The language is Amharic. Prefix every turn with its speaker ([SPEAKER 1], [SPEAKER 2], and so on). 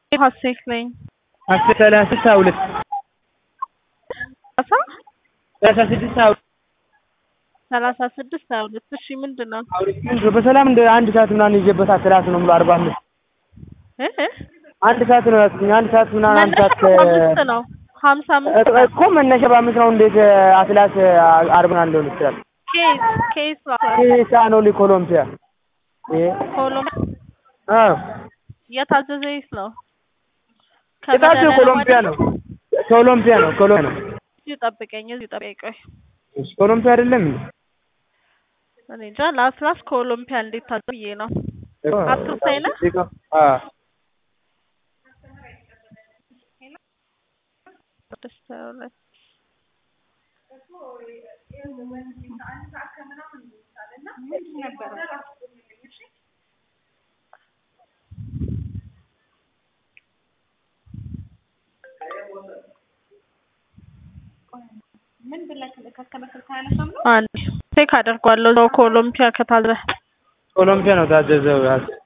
[SPEAKER 1] ሀሴት ነኝ።
[SPEAKER 2] ሀሴት 32
[SPEAKER 1] 36 እሺ ምንድነው?
[SPEAKER 2] በሰላም እንደ አንድ ሰዓት ምናምን ይዤበት ክላስ ነው ሙሉ 45 አንድ ሰዓት ነው ያስኩኝ። አንድ ሰዓት ምናምን አንድ ሰዓት
[SPEAKER 1] ነው 55
[SPEAKER 2] እኮ መነሻ በአምስት ነው። እንዴት አትላስ 40 ምናምን ሊሆን ይችላል? ኬስ አኖሊ ኮሎምቢያ
[SPEAKER 1] የታዘዘይስ ነው?
[SPEAKER 2] የታዘዘው ኮሎምቢያ ነው። ኮሎምቢያ ነው።
[SPEAKER 1] እዚህ ጠብቀኝ። ቆይ
[SPEAKER 2] እሺ ኮሎምቢያ አይደለም እንዴ?
[SPEAKER 1] እኔ እንጃ ላስላስ ኮሎምቢያ እንዴት ታጥብዬ ነው? አትሳይና ምን ብለህ ከከመሰልካ ያነሳም ነው አንዴ ቼክ አደርጋለሁ። ኮሎምቢያ ከታዘዘ
[SPEAKER 2] ኮሎምቢያ ነው ታዘዘው።